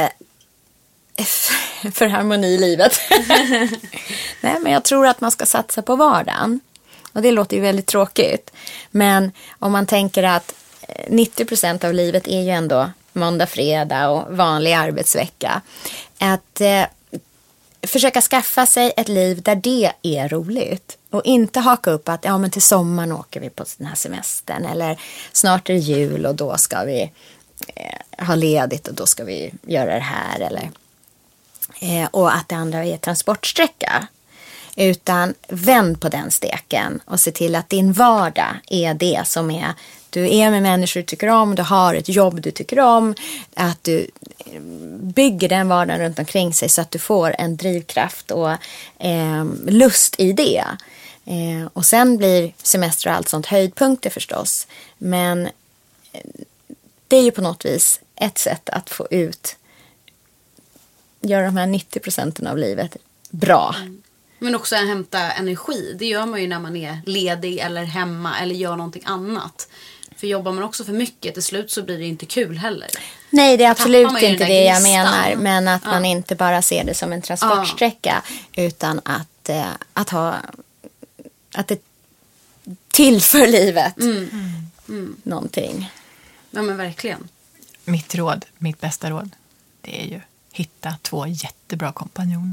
för harmoni i livet. Nej, men jag tror att man ska satsa på vardagen. Och det låter ju väldigt tråkigt. Men om man tänker att 90% av livet är ju ändå måndag, fredag och vanlig arbetsvecka. Att försöka skaffa sig ett liv där det är roligt. Och inte haka upp att men till sommaren åker vi på den här semestern. Eller snart är det jul och då ska vi ha ledigt och då ska vi göra det här. Eller, och att det andra är transportsträcka. Utan vänd på den steken och se till att din vardag är det som är. Du är med människor du tycker om, du har ett jobb du tycker om. Att du bygger den vardagen runt omkring sig så att du får en drivkraft och lust i det. Och sen blir semester och allt sånt höjdpunkter förstås. Men det är ju på något vis ett sätt att få ut, göra de här 90% av livet bra. Men också att hämta energi. Det gör man ju när man är ledig eller hemma eller gör någonting annat. För jobbar man också för mycket, till slut så blir det inte kul heller. Nej, det är absolut inte det jag menar. Men att man inte bara ser det som en transportsträcka. Utan att det tillför livet någonting. Ja, men verkligen. Mitt bästa råd, det är ju hitta 2 jättebra kompanjoner.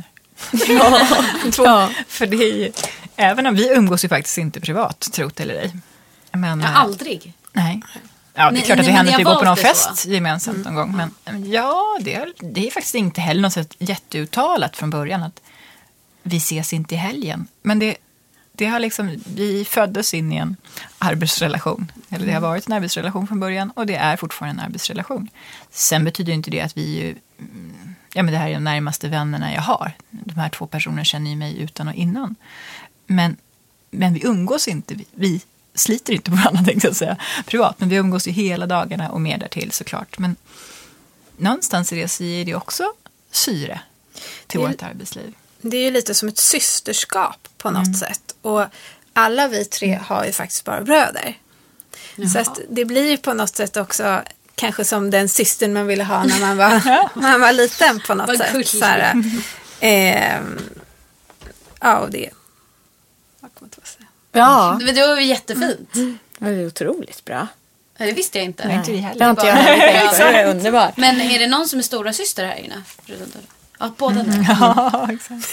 För det är ju, även om vi umgås ju faktiskt inte privat, trot eller ej. Men, aldrig. Nej. Ja, det är klart att det händer att vi går på någon fest gemensamt någon gång. Men ja, det är faktiskt inte heller något sätt jätteuttalat från början att vi ses inte i helgen. Men det har liksom, vi föddes in i en arbetsrelation. Eller det har varit en arbetsrelation från början och det är fortfarande en arbetsrelation. Sen betyder inte det att vi ju, men det här är de närmaste vännerna jag har. De här 2 personerna känner ju mig utan och innan. Men vi umgås inte, vi sliter inte på varandra, tänkte jag säga, privat. Men vi umgås ju hela dagarna och mer därtill såklart. Men någonstans i det så ger det också syre till vårt arbetsliv. Det är ju lite som ett systerskap på något sätt. Och alla vi 3 har ju faktiskt bara bröder. Så att det blir ju på något sätt också kanske som den systern man ville ha när man var liten på något sätt. Så här, och det. Vad kommer det att säga? Ja. Men det var ju jättefint. Det är otroligt bra. Det visste jag inte. Nej. Inte vi heller. Det har inte jag heller tänkt. Det är underbart. Men är det någon som är stora syster här inne? Ja, båda där. Ja, exakt.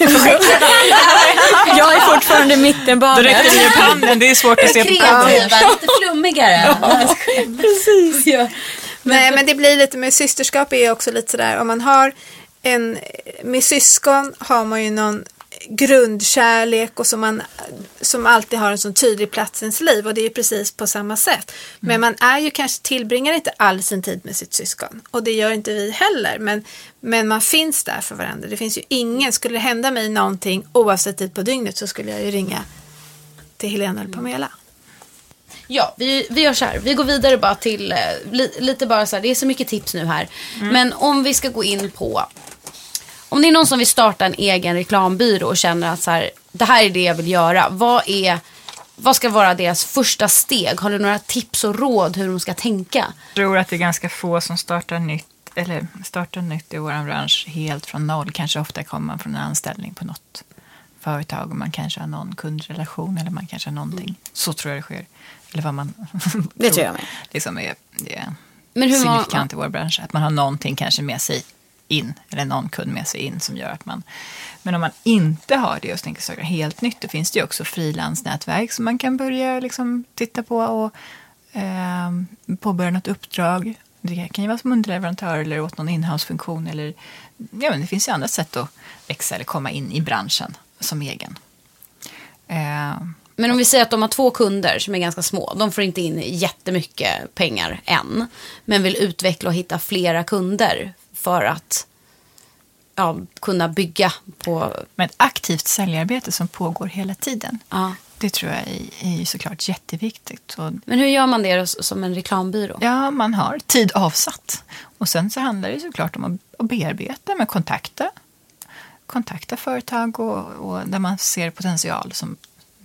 Jag är fortfarande mittenbarnet. Då räcker det upp handen, det är svårt att se på Kreativa, lite flummigare. Precis. Ja. Nej, men det blir lite med systerskap är också lite sådär. Om man har med syskon har man ju någon grundkärlek och som alltid har en sån tydlig plats i ens liv, och det är precis på samma sätt. Men man är ju kanske tillbringar inte all sin tid med sitt syskon, och det gör inte vi heller, men man finns där för varandra. Det finns ju ingen, skulle det hända mig någonting oavsett tid på dygnet, så skulle jag ju ringa till Helena eller Pamela. Ja, vi gör så här. Vi går vidare bara till lite bara så här. Det är så mycket tips nu här. Men om vi ska gå in på, om det är någon som vill starta en egen reklambyrå och känner att så här, det här är det jag vill göra. Vad ska vara deras första steg? Har du några tips och råd hur de ska tänka? Jag tror att det är ganska få som startar nytt i vår bransch helt från noll. Kanske ofta kommer man från en anställning på något företag och man kanske har någon kundrelation eller man kanske har någonting. Så tror jag det sker. Eller vad man det tror jag med. Liksom är Men hur signifikant i vår bransch. Att man har någonting kanske med sig in, eller någon kund med sig in som gör att man, men om man inte har det och tänker saker helt nytt, då finns det ju också frilansnätverk som man kan börja liksom titta på och påbörja något uppdrag. Det kan ju vara som underleverantör eller åt någon inhouse-funktion eller men det finns ju andra sätt att växa eller komma in i branschen som egen. Men om vi säger att de har 2 kunder som är ganska små. De får inte in jättemycket pengar än, men vill utveckla och hitta flera kunder för att kunna bygga på... Men ett aktivt säljarbete som pågår hela tiden. Ja. Det tror jag är såklart jätteviktigt. Men hur gör man det som en reklambyrå? Ja, man har tid avsatt. Och sen så handlar det såklart om att bearbeta med kontakta företag och där man ser potential som...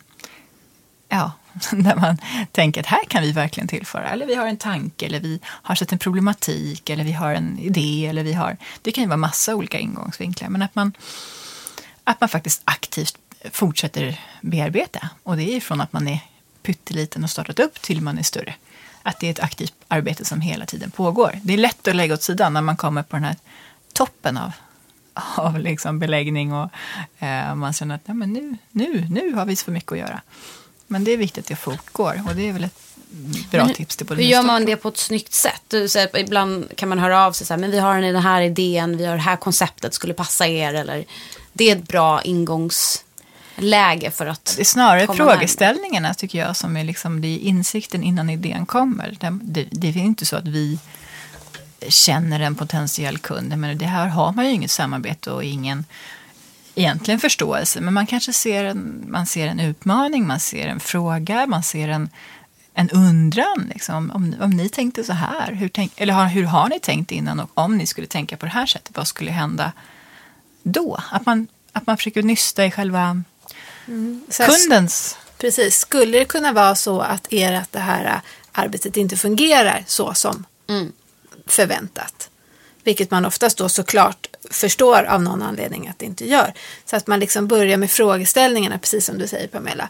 Ja, där man tänker att här kan vi verkligen tillföra. Eller vi har en tanke, eller vi har sett en problematik, eller vi har en idé, eller vi har... Det kan ju vara massa olika ingångsvinklar, men att man faktiskt aktivt fortsätter bearbeta. Och det är från att man är pytteliten och startat upp till man är större. Att det är ett aktivt arbete som hela tiden pågår. Det är lätt att lägga åt sidan när man kommer på den här toppen av liksom beläggning och man känner att men nu har vi så mycket att göra. Men det är viktigt att det fortgår och det är väl ett bra tips till både. Hur gör man det på ett snyggt sätt? Du säger, ibland kan man höra av sig så här, men vi har den här idén, vi har det här konceptet, skulle passa er, eller det är ett bra ingångsläge för att... Det är snarare frågeställningarna tycker jag som är liksom, det är insikten innan idén kommer. Det är inte så att vi känner en potentiell kund, men det här har man ju inget samarbete och ingen egentligen förståelse, men man kanske ser en utmaning, man ser en fråga, man ser en undran liksom, om ni tänkte så här, hur har ni tänkt innan, och om ni skulle tänka på det här sättet, vad skulle hända då? Att man försöker nysta i själva kundens... Precis, skulle det kunna vara så att det här arbetet inte fungerar så som förväntat? Vilket man oftast då såklart förstår av någon anledning att det inte gör. Så att man liksom börjar med frågeställningarna, precis som du säger Pamela.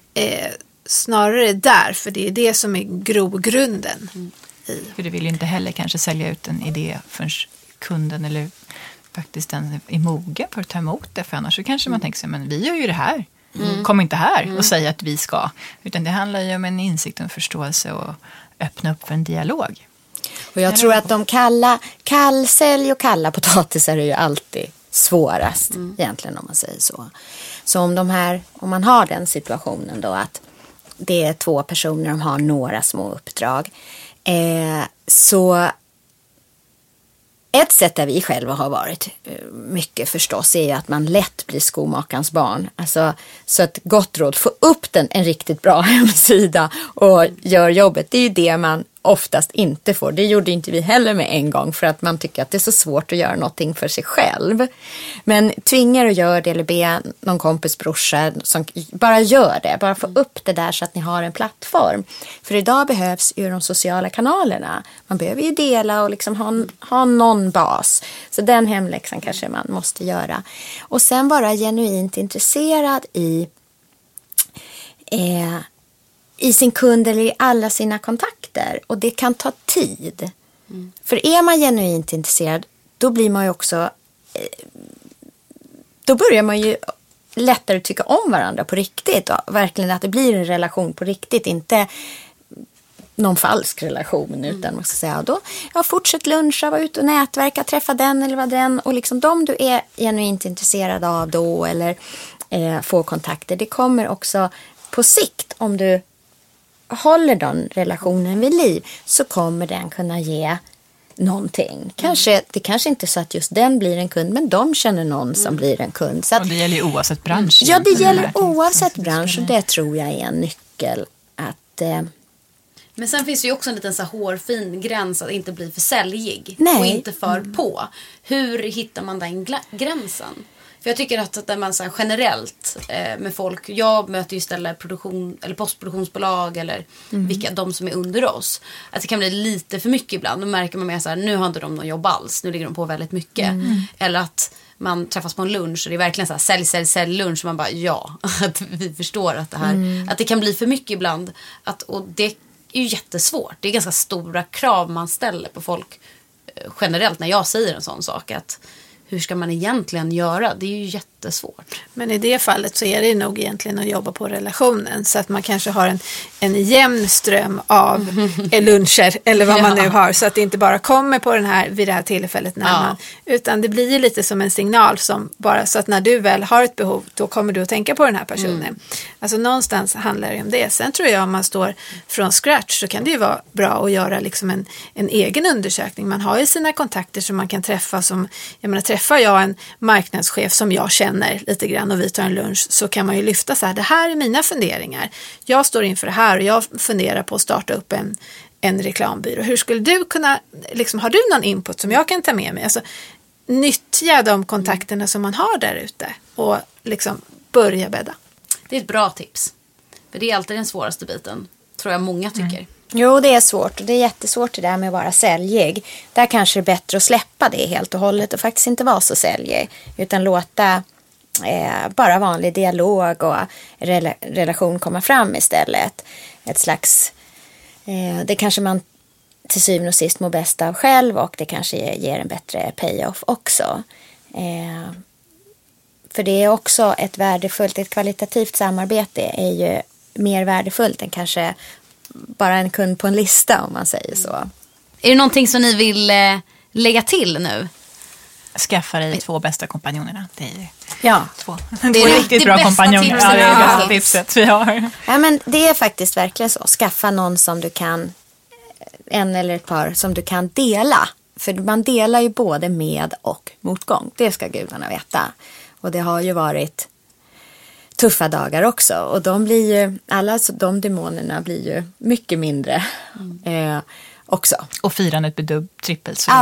Snarare där, för det är det som är grogrunden. För du vill ju inte heller kanske sälja ut en idé för kunden eller faktiskt den är mogen för att ta emot det. För annars så kanske man tänker sig, men vi gör ju det här. Kom inte här och säga att vi ska. Utan det handlar ju om en insikt och en förståelse och öppna upp för en dialog. Och jag tror att de kallsälj och kalla potatisar är ju alltid svårast egentligen, om man säger så. Så om man har den situationen då att det är 2 personer, de har några små uppdrag. Så ett sätt där vi själva har varit mycket förstås är ju att man lätt blir skomakarens barn. Alltså, så ett gott råd, få upp en riktigt bra hemsida och gör jobbet. Det är ju det man oftast inte får. Det gjorde inte vi heller med en gång för att man tycker att det är så svårt att göra någonting för sig själv. Men tvingar att göra det eller be någon kompis brorsa som bara gör det. Bara få upp det där så att ni har en plattform. För idag behövs ju de sociala kanalerna. Man behöver ju dela och liksom ha någon bas. Så den hemläxan kanske man måste göra. Och sen vara genuint intresserad i sin kund eller i alla sina kontakter. Och det kan ta tid. För är man genuint intresserad, då blir man ju också... Då börjar man ju lättare tycka om varandra på riktigt. Och verkligen att det blir en relation på riktigt. Inte någon falsk relation. Utan man ska säga, då fortsätt luncha, vara ute och nätverka, träffa den eller vad den. Och liksom de du är genuint intresserad av då eller få kontakter. Det kommer också på sikt, om du håller den relationen vid liv, så kommer den kunna ge någonting. Det kanske inte är så att just den blir en kund, men de känner någon som blir en kund. Så att, och det gäller ju oavsett bransch. Ja, det gäller oavsett bransch, och det tror jag är en nyckel. Men sen finns det ju också en liten så hårfin gräns att inte bli för säljig. Nej. Och inte för på. Hur hittar man den gränsen? För jag tycker att när man så här generellt med folk, jag möter ju istället produktion eller postproduktionsbolag eller de som är under oss, att det kan bli lite för mycket ibland. Då märker man mer så här, nu har inte de någon jobb alls, nu ligger de på väldigt mycket. Eller att man träffas på en lunch och det är verkligen så här sälj lunch, och man bara att vi förstår att det här att det kan bli för mycket ibland, och det är ju jättesvårt. Det är ganska stora krav man ställer på folk generellt när jag säger en sån sak, att hur ska man egentligen göra? Det är ju jättesvårt. Men i det fallet så är det nog egentligen att jobba på relationen. Så att man kanske har en jämn ström av luncher eller vad man nu har. Så att det inte bara kommer på vid det här tillfället när man... Utan det blir ju lite som en signal som bara... Så att när du väl har ett behov, då kommer du att tänka på den här personen. Alltså någonstans handlar det om det. Sen tror jag om man står från scratch så kan det ju vara bra att göra liksom en egen undersökning. Man har ju sina kontakter som man kan träffa som... Jag menar, träffar jag en marknadschef som jag känner lite grann och vi tar en lunch, så kan man ju lyfta så här, det här är mina funderingar. Jag står inför det här och jag funderar på att starta upp en reklambyrå. Hur skulle du kunna, liksom, har du någon input som jag kan ta med mig? Alltså, nyttja de kontakterna som man har där ute och liksom börja bädda. Det är ett bra tips. För det är alltid den svåraste biten, tror jag många tycker. Jo, det är svårt, och det är jättesvårt det där med att vara säljig. Där kanske det är bättre att släppa det helt och hållet och faktiskt inte vara så säljig, utan låta bara vanlig dialog och relation komma fram istället. Ett slags, det kanske man till syvende och sist mår bäst av själv, och det kanske ger en bättre payoff också. För det är också ett kvalitativt samarbete är ju mer värdefullt än kanske bara en kund på en lista, om man säger så. Är det någonting som ni vill lägga till nu? Skaffa dig 2 bästa kompanjonerna. Det är 2. Det är riktigt bra kompanjoner. Ja, det är det bästa tipset vi har. Ja, men det är faktiskt verkligen så. Skaffa någon som du kan, en eller ett par som du kan dela. För man delar ju både med och motgång. Det ska gudarna veta. Och det har ju varit tuffa dagar också. Och de blir ju, de demonerna blir ju mycket mindre också. Och firandet blir trippelt så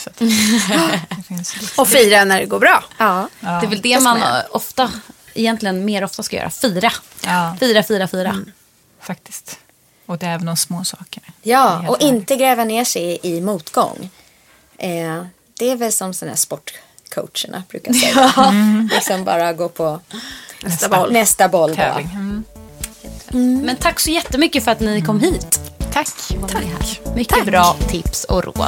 och fira när det går bra. Ja. Det är väl det man ofta ska göra. Fira. Fira. Faktiskt. Och det är även de små sakerna. Ja, och inte gräva ner sig i motgång. Det är väl som sådana här sportcoacherna brukar säga. Liksom bara gå på nästa boll. Men tack så jättemycket för att ni kom hit. Tack. Mycket bra tips och råd.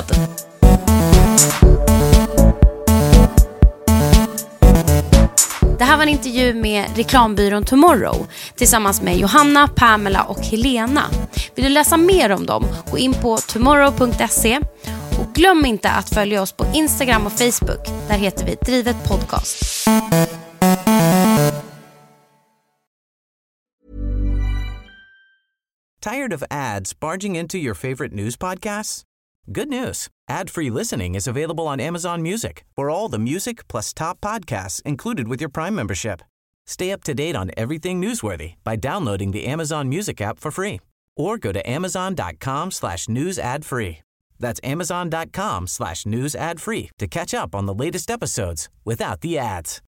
Det här var en intervju med reklambyrån Tomorrow tillsammans med Johanna, Pamela och Helena. Vill du läsa mer om dem, gå in på tomorrow.se och glöm inte att följa oss på Instagram och Facebook. Där heter vi Drivet Podcast. Tired of ads barging into your favorite news podcasts? Good news. Ad-free listening is available on Amazon Music for all the music plus top podcasts included with your Prime membership. Stay up to date on everything newsworthy by downloading the Amazon Music app for free or go to amazon.com/news ad free. That's amazon.com/news ad free to catch up on the latest episodes without the ads.